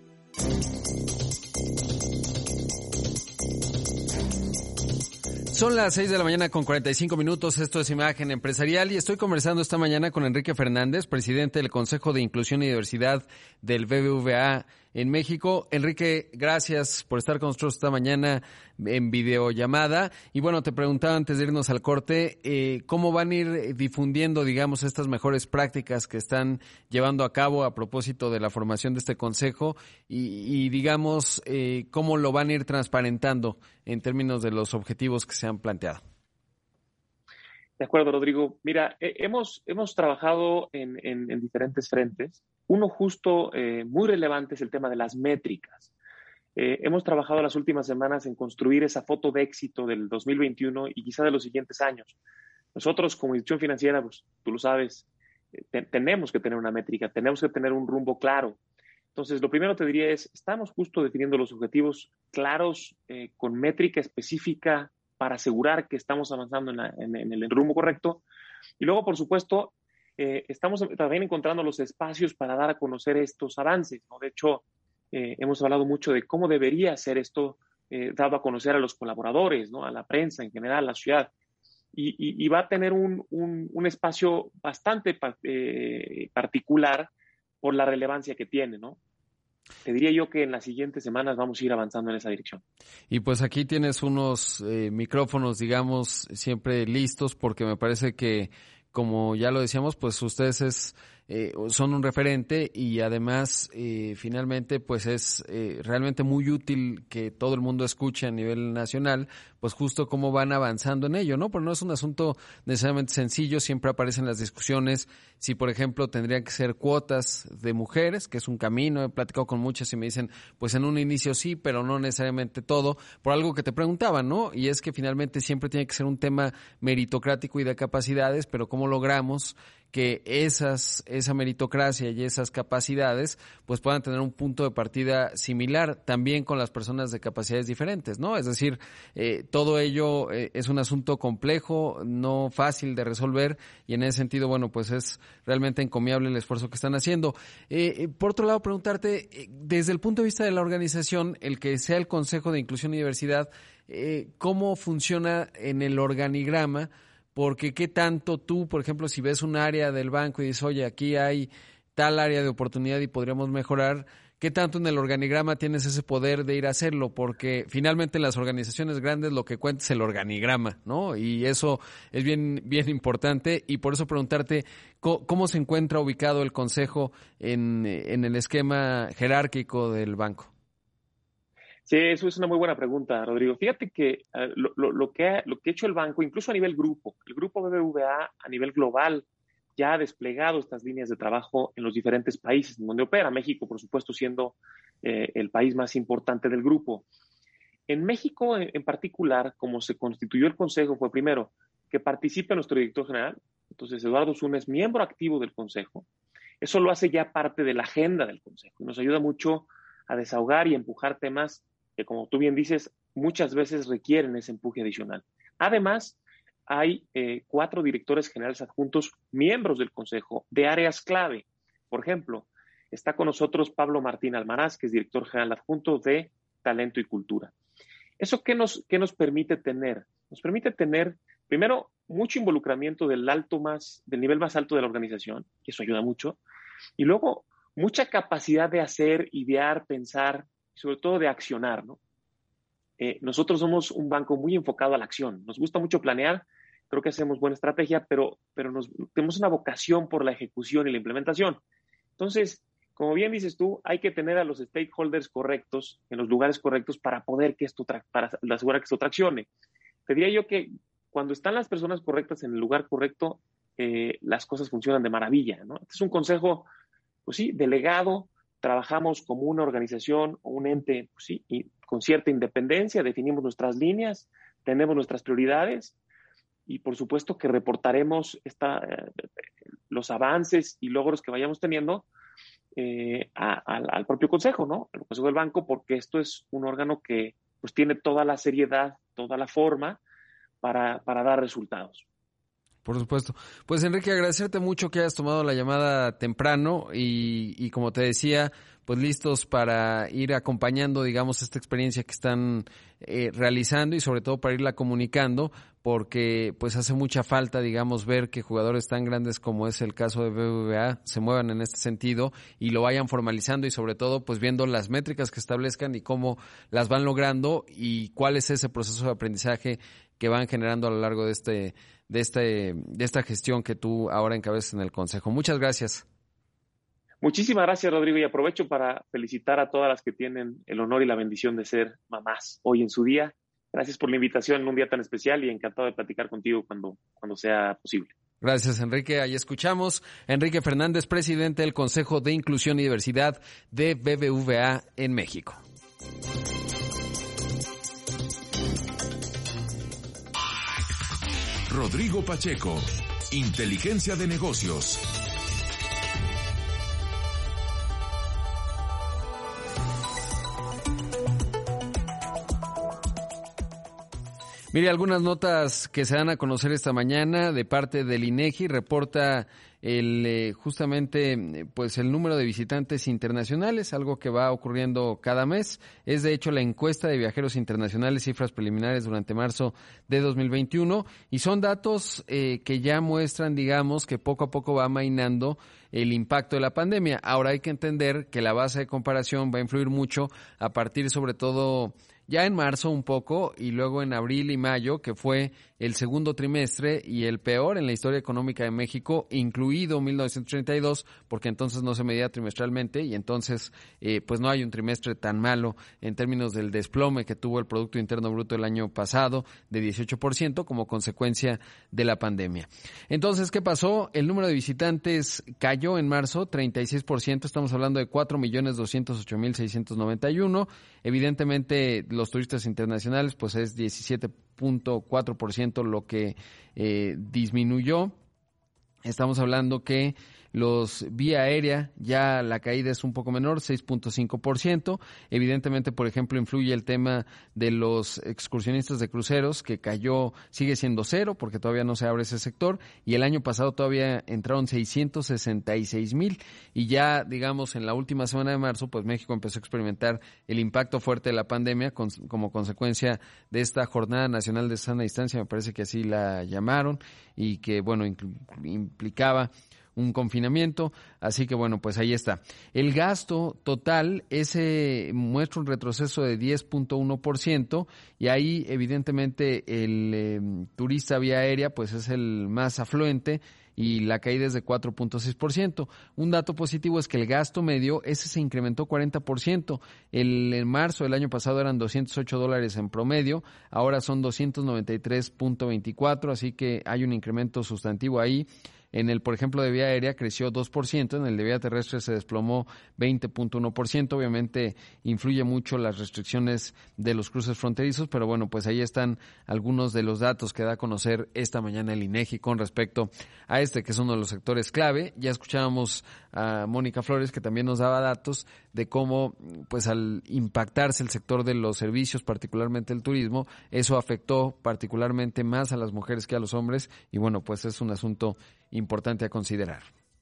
Son las seis de la mañana con cuarenta y cinco minutos, esto es Imagen Empresarial y estoy conversando esta mañana con Enrique Fernández, presidente del Consejo de Inclusión y Diversidad del B B V A en México. Enrique, gracias por estar con nosotros esta mañana en videollamada. Y bueno, te preguntaba antes de irnos al corte, eh, ¿cómo van a ir difundiendo, digamos, estas mejores prácticas que están llevando a cabo a propósito de la formación de este consejo? Y, y digamos, eh, ¿cómo lo van a ir transparentando en términos de los objetivos que se han planteado? De acuerdo, Rodrigo. Mira, eh, hemos, hemos trabajado en, en, en diferentes frentes. Uno justo eh, muy relevante es el tema de las métricas. Eh, hemos trabajado las últimas semanas en construir esa foto de éxito del dos mil veintiuno y quizá de los siguientes años. Nosotros como institución financiera, pues tú lo sabes, eh, te, tenemos que tener una métrica, tenemos que tener un rumbo claro. Entonces, lo primero te diría es, estamos justo definiendo los objetivos claros, eh, con métrica específica, para asegurar que estamos avanzando en, la, en, en el rumbo correcto. Y luego, por supuesto, eh, estamos también encontrando los espacios para dar a conocer estos avances, ¿no? De hecho, eh, hemos hablado mucho de cómo debería ser esto eh, dado a conocer a los colaboradores, ¿no? A la prensa en general, a la ciudad. Y, y, y va a tener un, un, un espacio bastante pa, eh, particular por la relevancia que tiene, ¿no? Te diría yo que en las siguientes semanas vamos a ir avanzando en esa dirección. Y pues aquí tienes unos eh, micrófonos, digamos, siempre listos, porque me parece que, como ya lo decíamos, pues ustedes es, eh, son un referente y además, eh, finalmente, pues es eh, realmente muy útil que todo el mundo escuche a nivel nacional, pues justo cómo van avanzando en ello, ¿no? Pero no es un asunto necesariamente sencillo, siempre aparecen las discusiones si, por ejemplo, tendrían que ser cuotas de mujeres, que es un camino. He platicado con muchas y me dicen, pues en un inicio sí, pero no necesariamente todo, por algo que te preguntaban, ¿no? Y es que finalmente siempre tiene que ser un tema meritocrático y de capacidades, pero cómo logramos que esas, esa meritocracia y esas capacidades pues puedan tener un punto de partida similar también con las personas de capacidades diferentes, ¿no? Es decir, eh, todo ello eh, es un asunto complejo, no fácil de resolver, y en ese sentido, bueno, pues es realmente encomiable el esfuerzo que están haciendo. Eh, eh, por otro lado, preguntarte, eh, desde el punto de vista de la organización, el que sea el Consejo de Inclusión y Diversidad, eh, ¿cómo funciona en el organigrama? Porque qué tanto tú, por ejemplo, si ves un área del banco y dices, oye, aquí hay tal área de oportunidad y podríamos mejorar, ¿qué tanto en el organigrama tienes ese poder de ir a hacerlo? Porque finalmente en las organizaciones grandes lo que cuenta es el organigrama, ¿no? Y eso es bien, bien importante, y por eso preguntarte, ¿cómo, cómo se encuentra ubicado el consejo en, en el esquema jerárquico del banco? Sí, eso es una muy buena pregunta, Rodrigo. Fíjate que uh, lo, lo, lo que ha, lo que ha hecho el banco, incluso a nivel grupo, el grupo B B V A a nivel global ya ha desplegado estas líneas de trabajo en los diferentes países en donde opera. México, por supuesto, siendo eh, el país más importante del grupo. En México, en, en particular, como se constituyó el consejo, fue primero que participe nuestro director general. Entonces, Eduardo Zuna es miembro activo del consejo. Eso lo hace ya parte de la agenda del consejo y nos ayuda mucho a desahogar y empujar temas que, como tú bien dices, muchas veces requieren ese empuje adicional. Además, hay eh, cuatro directores generales adjuntos, miembros del consejo, de áreas clave. Por ejemplo, está con nosotros Pablo Martín Almaraz, que es director general adjunto de Talento y Cultura. ¿Eso qué nos, qué nos permite tener? Nos permite tener, primero, mucho involucramiento del, alto más, del nivel más alto de la organización, y eso ayuda mucho, y luego mucha capacidad de hacer, idear, pensar, sobre todo de accionar, ¿no? Eh, nosotros somos un banco muy enfocado a la acción. Nos gusta mucho planear, creo que hacemos buena estrategia, pero, pero nos, tenemos una vocación por la ejecución y la implementación. Entonces, como bien dices tú, hay que tener a los stakeholders correctos en los lugares correctos para poder que esto, tra- para asegurar que esto traccione. Te diría yo que cuando están las personas correctas en el lugar correcto, eh, las cosas funcionan de maravilla, ¿no? Este es un consejo pues sí, delegado, trabajamos como una organización o un ente, pues sí, y con cierta independencia, definimos nuestras líneas, tenemos nuestras prioridades y por supuesto que reportaremos esta, eh, los avances y logros que vayamos teniendo eh, a, a, al propio Consejo, ¿no? Al Consejo del Banco, porque esto es un órgano que pues tiene toda la seriedad, toda la forma para, para dar resultados. Por supuesto. Pues Enrique, agradecerte mucho que hayas tomado la llamada temprano y, y como te decía, pues listos para ir acompañando, digamos, esta experiencia que están eh, realizando y sobre todo para irla comunicando, porque pues hace mucha falta, digamos, ver que jugadores tan grandes como es el caso de B B V A se muevan en este sentido y lo vayan formalizando y sobre todo pues viendo las métricas que establezcan y cómo las van logrando y cuál es ese proceso de aprendizaje que van generando a lo largo de este de este de esta gestión que tú ahora encabezas en el Consejo. Muchas gracias. Muchísimas gracias, Rodrigo, y aprovecho para felicitar a todas las que tienen el honor y la bendición de ser mamás hoy en su día. Gracias por la invitación en un día tan especial y encantado de platicar contigo cuando, cuando sea posible. Gracias, Enrique. Ahí escuchamos a Enrique Fernández, presidente del Consejo de Inclusión y Diversidad de B B V A en México. Rodrigo Pacheco, Inteligencia de Negocios. Mire, algunas notas que se dan a conocer esta mañana de parte del INEGI reporta el eh, justamente pues el número de visitantes internacionales, algo que va ocurriendo cada mes. Es de hecho la encuesta de viajeros internacionales, cifras preliminares durante marzo de dos mil veintiuno, y son datos eh, que ya muestran, digamos, que poco a poco va amainando el impacto de la pandemia. Ahora hay que entender que la base de comparación va a influir mucho a partir sobre todo ya en marzo un poco y luego en abril y mayo, que fue el segundo trimestre y el peor en la historia económica de México, incluido mil novecientos treinta y dos, porque entonces no se medía trimestralmente y entonces eh, pues no hay un trimestre tan malo en términos del desplome que tuvo el Producto Interno Bruto el año pasado de dieciocho por ciento como consecuencia de la pandemia. Entonces, ¿qué pasó? El número de visitantes cayó en marzo treinta y seis por ciento, estamos hablando de cuatro millones doscientos ocho mil seiscientos noventa y uno. Evidentemente, los turistas internacionales pues es diecisiete punto cuatro por ciento lo que eh, disminuyó. Estamos hablando que los vía aérea ya la caída es un poco menor, seis punto cinco por ciento. Evidentemente, por ejemplo, influye el tema de los excursionistas de cruceros, que cayó, sigue siendo cero porque todavía no se abre ese sector, y el año pasado todavía entraron seiscientos sesenta y seis mil, y ya, digamos, en la última semana de marzo, pues México empezó a experimentar el impacto fuerte de la pandemia con, como consecuencia de esta Jornada Nacional de Sana Distancia, me parece que así la llamaron, y que, bueno, implicaba un confinamiento, así que bueno, pues ahí está. El gasto total ese muestra un retroceso de diez punto uno por ciento y ahí evidentemente el eh, turista vía aérea pues es el más afluente y la caída es de cuatro punto seis por ciento. Un dato positivo es que el gasto medio, ese se incrementó cuarenta por ciento. El, en marzo del año pasado eran doscientos ocho dólares en promedio, ahora son doscientos noventa y tres punto veinticuatro, así que hay un incremento sustantivo ahí. En el, por ejemplo, de vía aérea creció dos por ciento, en el de vía terrestre se desplomó veinte punto uno por ciento. Obviamente influye mucho las restricciones de los cruces fronterizos, pero bueno, pues ahí están algunos de los datos que da a conocer esta mañana el INEGI con respecto a este, que es uno de los sectores clave. Ya escuchábamos a Mónica Flores, que también nos daba datos de cómo, pues al impactarse el sector de los servicios, particularmente el turismo, eso afectó particularmente más a las mujeres que a los hombres, y bueno, pues es un asunto importante a considerar.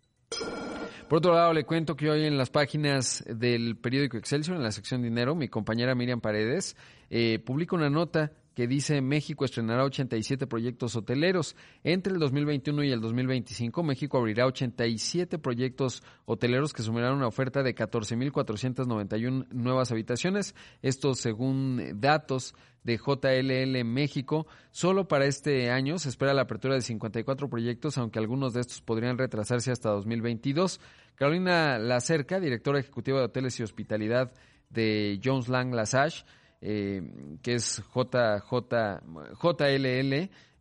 Por otro lado, le cuento que hoy en las páginas del periódico Excelsior, en la sección Dinero, mi compañera Miriam Paredes eh, publica una nota que dice: México estrenará ochenta y siete proyectos hoteleros. Entre el dos mil veintiuno y el dos mil veinticinco, México abrirá ochenta y siete proyectos hoteleros que sumarán una oferta de catorce mil cuatrocientas noventa y uno nuevas habitaciones. Esto según datos de J L L México. Solo para este año se espera la apertura de cincuenta y cuatro proyectos, aunque algunos de estos podrían retrasarse hasta dos mil veintidós. Carolina Lacerca, directora ejecutiva de Hoteles y Hospitalidad de Jones Lang LaSalle, Eh, que es J J, J L L,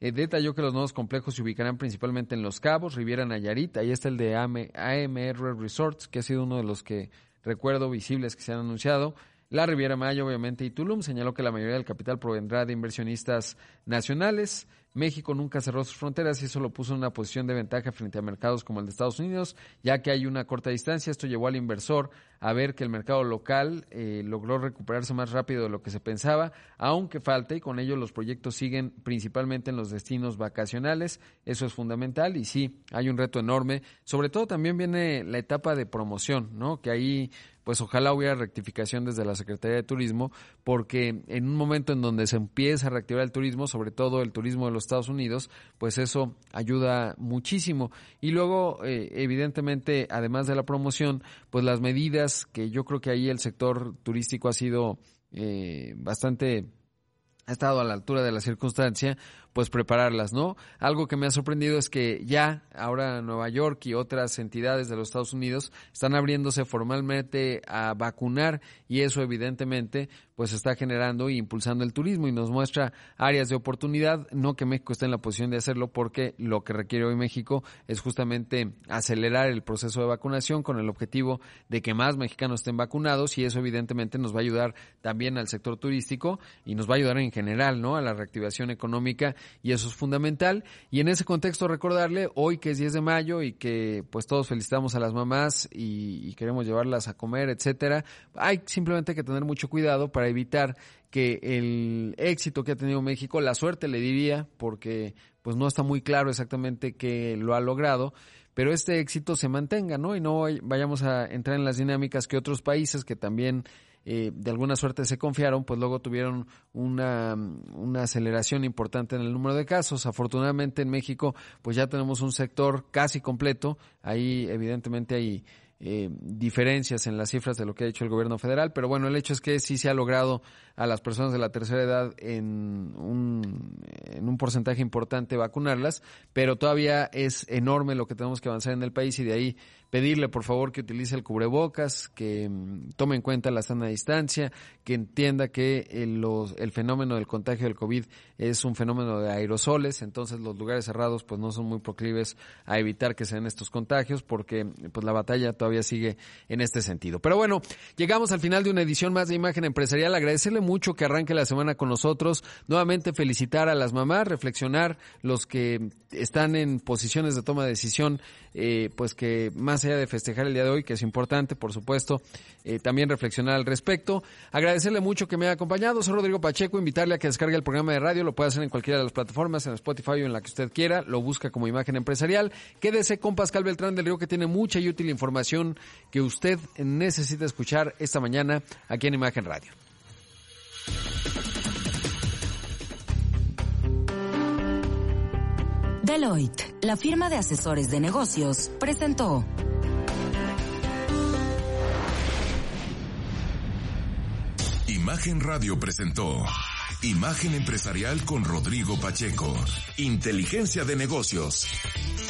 Eh, detalló que los nuevos complejos se ubicarán principalmente en Los Cabos, Riviera Nayarit, ahí está el de A M R Resorts, que ha sido uno de los que recuerdo visibles que se han anunciado, la Riviera Maya, obviamente, y Tulum. Señaló que la mayoría del capital provendrá de inversionistas nacionales. México nunca cerró sus fronteras y eso lo puso en una posición de ventaja frente a mercados como el de Estados Unidos, ya que hay una corta distancia. Esto llevó al inversor a ver que el mercado local eh, logró recuperarse más rápido de lo que se pensaba, aunque falta, y con ello los proyectos siguen principalmente en los destinos vacacionales. Eso es fundamental y sí, hay un reto enorme. Sobre todo también viene la etapa de promoción, ¿no? Que ahí pues ojalá hubiera rectificación desde la Secretaría de Turismo, porque en un momento en donde se empieza a reactivar el turismo, sobre todo el turismo de los Estados Unidos, pues eso ayuda muchísimo. Y luego, eh, evidentemente, además de la promoción, pues las medidas que yo creo que ahí el sector turístico ha sido eh, bastante... ha estado a la altura de la circunstancia, pues prepararlas, ¿no? Algo que me ha sorprendido es que ya ahora Nueva York y otras entidades de los Estados Unidos están abriéndose formalmente a vacunar y eso evidentemente pues está generando e impulsando el turismo y nos muestra áreas de oportunidad, no que México esté en la posición de hacerlo porque lo que requiere hoy México es justamente acelerar el proceso de vacunación con el objetivo de que más mexicanos estén vacunados y eso evidentemente nos va a ayudar también al sector turístico y nos va a ayudar en general, ¿no? A la reactivación económica y eso es fundamental. Y en ese contexto recordarle hoy que es diez de mayo y que pues todos felicitamos a las mamás y, y queremos llevarlas a comer, etcétera. Hay simplemente que tener mucho cuidado para evitar que el éxito que ha tenido México, la suerte le diría, porque pues no está muy claro exactamente qué lo ha logrado, pero este éxito se mantenga, ¿no? Y no vayamos a entrar en las dinámicas que otros países que también Eh, de alguna suerte se confiaron, pues luego tuvieron una, una aceleración importante en el número de casos. Afortunadamente en México pues ya tenemos un sector casi completo, ahí evidentemente hay eh, diferencias en las cifras de lo que ha hecho el gobierno federal, pero bueno, el hecho es que sí se ha logrado a las personas de la tercera edad en un, en un porcentaje importante vacunarlas, pero todavía es enorme lo que tenemos que avanzar en el país y de ahí pedirle por favor que utilice el cubrebocas, que um, tome en cuenta la sana distancia, que entienda que el, los, el fenómeno del contagio del COVID es un fenómeno de aerosoles, entonces los lugares cerrados pues no son muy proclives a evitar que se den estos contagios porque pues la batalla todavía sigue en este sentido. Pero bueno, llegamos al final de una edición más de Imagen Empresarial. Agradecerle mucho que arranque la semana con nosotros, nuevamente felicitar a las mamás, reflexionar los que están en posiciones de toma de decisión, eh, pues que más allá de festejar el día de hoy, que es importante, por supuesto, eh, también reflexionar al respecto. Agradecerle mucho que me haya acompañado. Soy Rodrigo Pacheco, invitarle a que descargue el programa de radio, lo puede hacer en cualquiera de las plataformas, en Spotify o en la que usted quiera, lo busca como Imagen Empresarial. Quédese con Pascal Beltrán del Río, que tiene mucha y útil información que usted necesita escuchar esta mañana aquí en Imagen Radio. Deloitte, la firma de asesores de negocios, presentó Imagen Radio presentó Imagen Empresarial con Rodrigo Pacheco. Inteligencia de negocios.